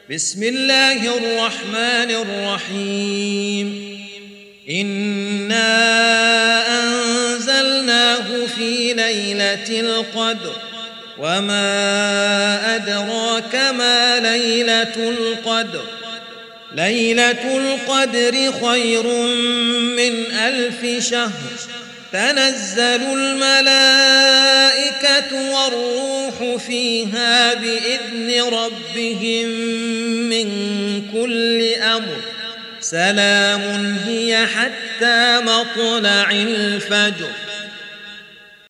بسم الله الرحمن الرحيم إنا أنزلناه في ليلة القدر وما أدراك ما ليلة القدر ليلة القدر خير من 1000 شهر تنزل الملائكة والروح فيها بإذن ربهم من كل أمر سلام هي حتى مطلع الفجر.